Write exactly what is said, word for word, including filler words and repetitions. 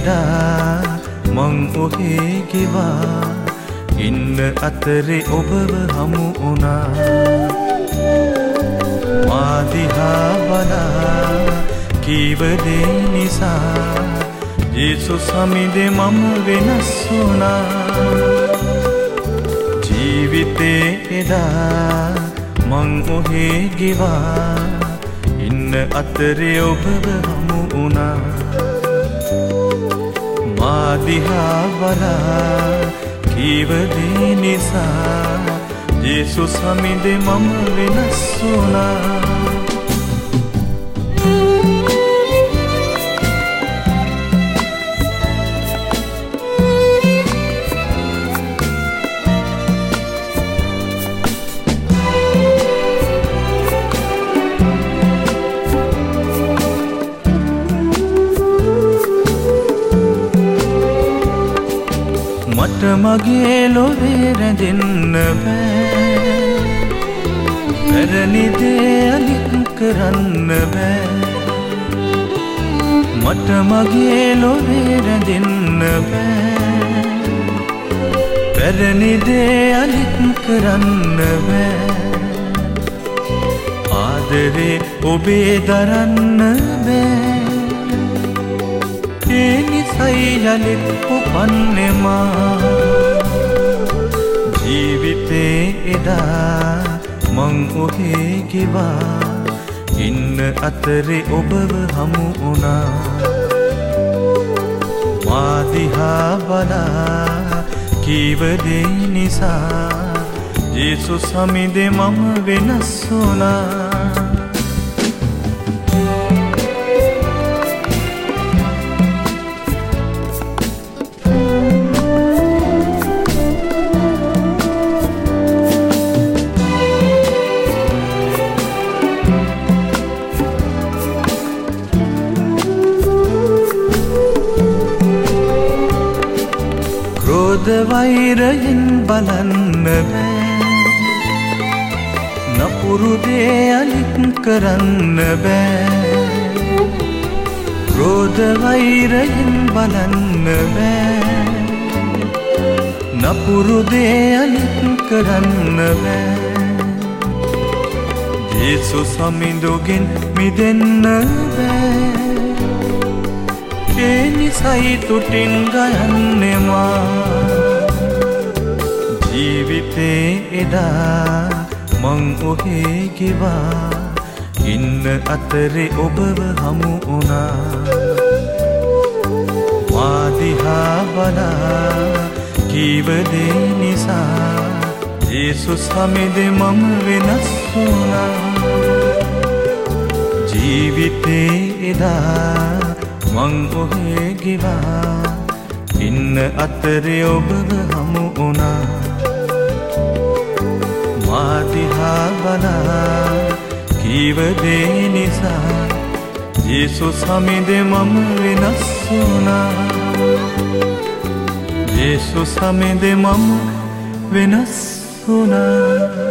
එදා මං ඔහේ ගෙවා ඉන්න අතරේ ඔබව හමු වුණා. මා දිහා බලා කීව දේ නිසා යේසුස් සමිඳේ මම වෙනස් වුණා. ජීවිතේ එදා මං ඔහේ ගෙවා ඉන්න අතරේ ඔබව හමු වුණා. මා දිහා බලා කීව දේ නිසා යේසුස් සමිඳේ මම වෙනස් වුණා. මට මගේ ලොවේ රැඳෙන්න බෑ, පැරණි දේ අලිත් කරන්න බෑ. මට මගේ ලොවේ රැඳෙන්න බෑ, පැරණි දේ අලිත් කරන්න බෑ. ආදරේ ඔබේ දරන්න බෑ, ඒ නිසයි යලිත් උපන්නේ මා. ජීවිතේ එදා මං ඔහේ ගෙවා ඉන්න අතරේ ඔබව හමු වුණා. මා දිහා බලා කීව දේ නිසා යේසුස් සමිඳේ මම වෙනස් වුණා. ක්‍රෝධ වෛරයෙන් බලන්න බෑ, නපුරු දේ අලිත් කරන්න බෑ. ක්‍රෝධ වෛරයෙන් බලන්න බෑ, නපුරු දේ අලිත් කරන්න බෑ. යේසුස් සමිඳුගෙන් මිදෙන්න බෑ, ඒ නිසයි තුටින් ගයන්නේ මා. ජීවිතේ එදා මං ඔහේ ගෙවා ඉන්න අතරේ ඔබව හමු වුණා. මා දිහා බලා කීව දේ නිසා යේසුස් සමිඳේ මම වෙනස් වුණා. ජීවිතේ එදා මං ඔහේ ගෙවා ඉන්න අතරේ ඔබව හමු වුණා. මා දිහා බලා කීව දේ නිසා යේසුස් සමිඳේ මම වෙනස් වුණා. යේසුස් සමිඳේ මම වෙනස් වුණා.